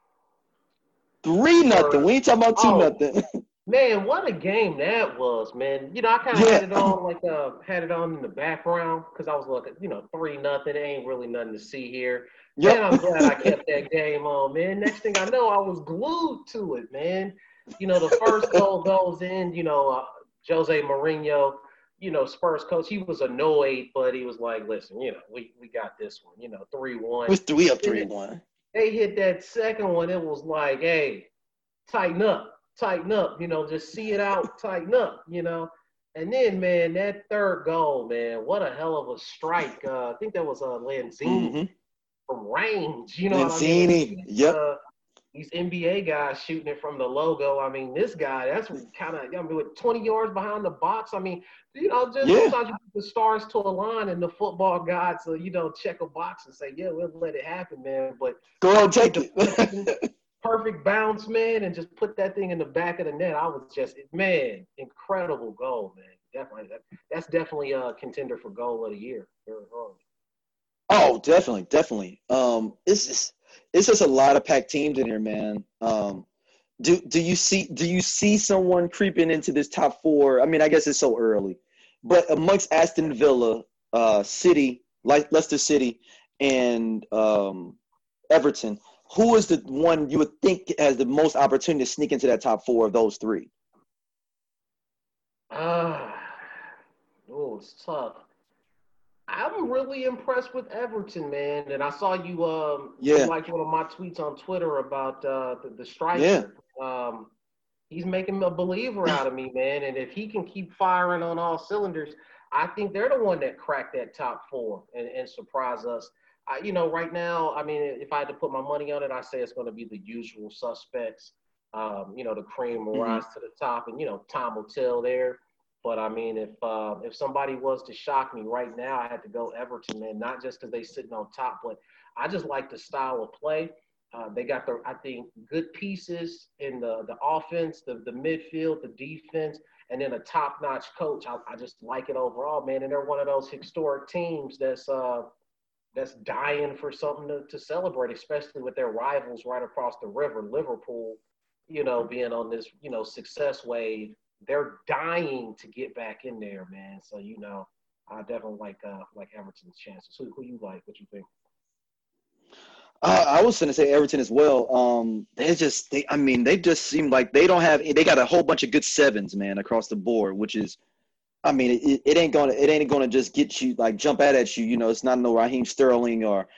3-0. We ain't talking about 2-0. Man, what a game that was, man. I kind of had it on had it on in the background because I was looking, 3-0. Ain't really nothing to see here. Yep. Man, I'm glad I kept that game on, man. Next thing I know, I was glued to it, man. The first goal goes in, Jose Mourinho, Spurs coach, he was annoyed, but he was like, listen, we got this one, 3-1. We up 3-1. They hit that second one. It was like, hey, tighten up, just see it out, tighten up, And then, man, that third goal, man, what a hell of a strike. I think that was Lanzini from range, Lanzini, yep. These NBA guys shooting it from the logo. I mean, this guy, that's kind of, with 20 yards behind the box. I mean, sometimes you put the stars to align and the football gods, check a box and say, yeah, we'll let it happen, man. But go ahead, take it. Perfect bounce, man, and just put that thing in the back of the net. I was just, man, incredible goal, man. Definitely. That's definitely a contender for goal of the year. Oh, definitely. It's just a lot of packed teams in here, man. Do you see someone creeping into this top four? I mean, I guess it's so early, but amongst Aston Villa, City, like Leicester City, and Everton, who is the one you would think has the most opportunity to sneak into that top four of those three? It's tough. I'm really impressed with Everton, man. And I saw you liked one of my tweets on Twitter about the striker. Yeah. He's making a believer out of me, man. And if he can keep firing on all cylinders, I think they're the one that cracked that top four and surprise us. Right now, I mean, if I had to put my money on it, I say it's going to be the usual suspects. The cream will rise to the top, and time will tell there. But I mean, if somebody was to shock me right now, I had to go Everton, man. Not just because they sitting on top, but I just like the style of play. They got I think, good pieces in the offense, the midfield, the defense, and then a top-notch coach. I just like it overall, man. And they're one of those historic teams that's dying for something to celebrate, especially with their rivals right across the river, Liverpool, being on this, success wave. They're dying to get back in there, man. So, I definitely like Everton's chances. Who you like? What you think? I was going to say Everton as well. They just seem like they got a whole bunch of good sevens, man, across the board, which is, I mean, it ain't gonna just get you, like, jump out at you. It's not no Raheem Sterling or,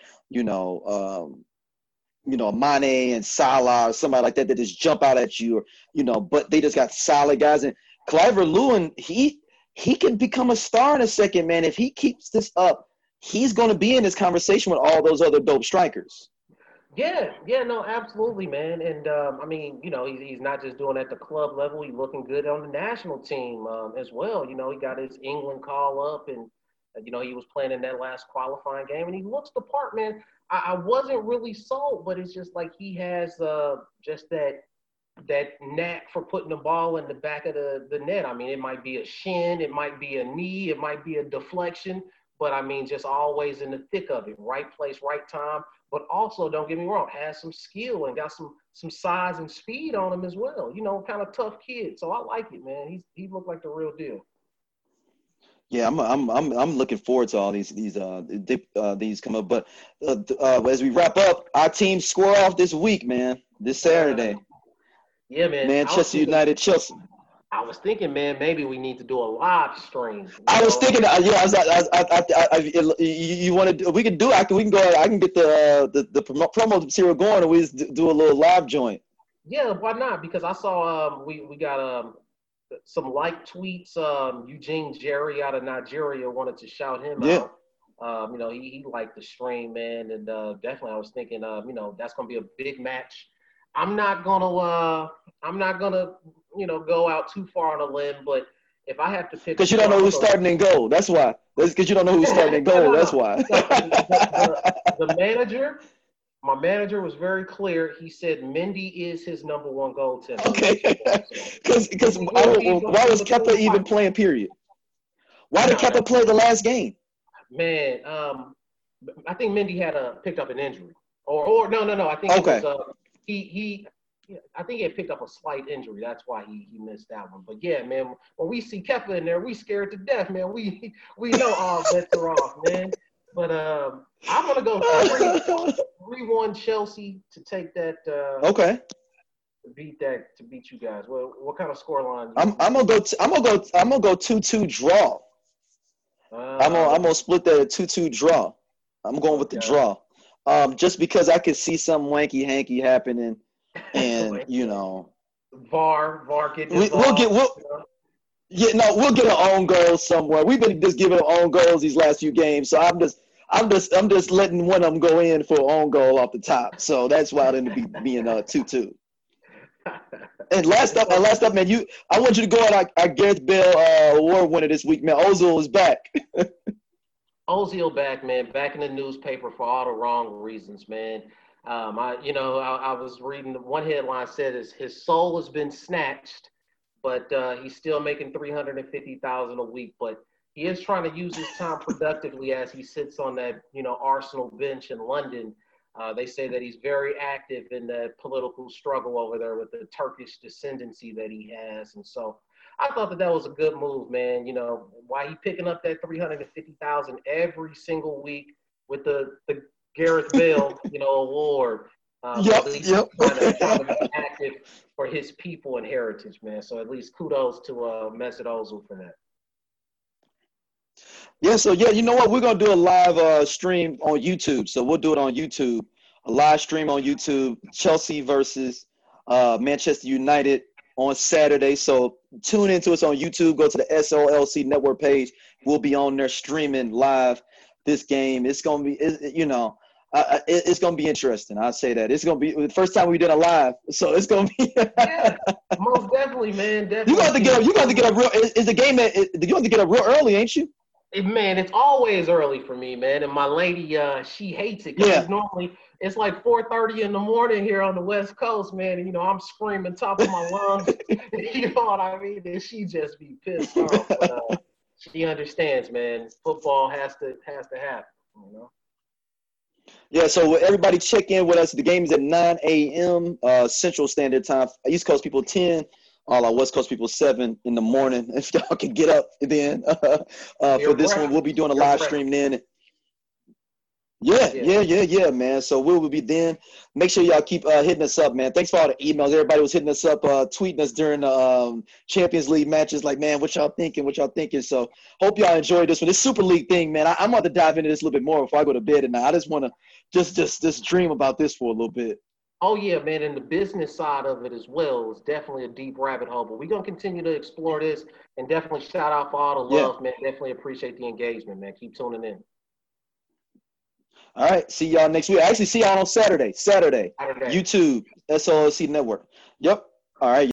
Mane and Salah or somebody like that just jump out at you, but they just got solid guys. And Calvert-Lewin, he can become a star in a second, man. If he keeps this up, he's going to be in this conversation with all those other dope strikers. Yeah, no, absolutely, man. And, I mean, he's not just doing it at the club level. He's looking good on the national team as well. He got his England call up and, he was playing in that last qualifying game. And he looks the part, man. I wasn't really sold, but it's just like he has just that knack for putting the ball in the back of the net. I mean, it might be a shin, it might be a knee, it might be a deflection, but I mean, just always in the thick of it, right place, right time. But also, don't get me wrong, has some skill and got some size and speed on him as well. Kind of tough kid. So I like it, man. He looked like the real deal. Yeah, I'm looking forward to all these come up. But as we wrap up, our team score off this week, man. This Saturday. Yeah, man. Manchester United, Chelsea. I was thinking, man, maybe we need to do a live stream. I was thinking, you want to? We can do. We can go. I can get the promo material going, and we just do a little live joint. Yeah, why not? Because I saw we got some tweets. Eugene Jerry out of Nigeria wanted to shout him out. He liked the stream, man, and definitely I was thinking, that's gonna be a big match. I'm not gonna go out too far on a limb, but if I have to pick, because you don't know who's starting in goal. That's why. That's because you don't know who's starting in goal. That's why. The manager. My manager was very clear. He said Mendy is his number one goaltender. Okay. Because why was Kepa even playing, period? Why did Kepa play the last game? Man, I think Mendy had picked up an injury. Or no. I think it was, I think he had picked up a slight injury. That's why he missed that one. But yeah, man, when we see Kepa in there, we scared to death, man. We know all bets are off, man. But I'm gonna go 3-1 Chelsea to take that. to beat you guys? What kind of score line? I'm gonna go. I'm gonna go 2-2 draw. I'm gonna split that at 2-2 draw. I'm going with the draw. Just because I could see some wanky hanky happening, and VAR getting involved. We'll get an own goal somewhere. We've been just giving own goals these last few games, so I'm just letting one of them go in for an own goal off the top. So that's why it ended up being 2-2. And last up, man, I want you to go on our Gareth Bale award winner this week, man. Ozil is back. Ozil back, man. Back in the newspaper for all the wrong reasons, man. I was reading one headline said his soul has been snatched, but he's still making $350,000 a week. But he is trying to use his time productively as he sits on that Arsenal bench in London. They say that he's very active in the political struggle over there with the Turkish descendancy that he has. And so I thought that was a good move, man. Why he picking up that $350,000 every single week with the Gareth Bale, award. Yep. Trying to be active for his people and heritage, man. So at least kudos to Mesut Ozil for that. Yeah, so you know what? We're gonna do a live stream on YouTube. So we'll do it on YouTube, a live stream on YouTube. Chelsea versus Manchester United on Saturday. So tune into us on YouTube. Go to the SOLC Network page. We'll be on there streaming live this game. It's gonna be, it's gonna be interesting. I'll say that it's gonna be the first time we did a live, so it's gonna be. Yeah, most definitely, man. Definitely. You got to get up real. Is the game that you have to get up real early, ain't you? Man, it's always early for me, man. And my lady, she hates it because normally it's like 4:30 in the morning here on the West Coast, man. And I'm screaming top of my lungs. You know what I mean? And she just be pissed off. But she understands, man. Football has to happen, Yeah, so everybody check in with us. The game is at 9 a.m. Central Standard Time. East Coast people 10. All our West Coast people 7 in the morning. If y'all can get up then for this one, we'll be doing a live stream then. Yeah, man. So we will be then. Make sure y'all keep hitting us up, man. Thanks for all the emails. Everybody was hitting us up, tweeting us during the Champions League matches like, man, what y'all thinking? So hope y'all enjoyed this one. This Super League thing, man, I'm about to dive into this a little bit more before I go to bed tonight. I just want to just dream about this for a little bit. Oh, yeah, man, and the business side of it as well is definitely a deep rabbit hole. But we're going to continue to explore this and definitely shout out for all the love, man. Definitely appreciate the engagement, man. Keep tuning in. All right, see y'all next week. I actually see y'all on Saturday. YouTube, SOLC Network. Yep. All right.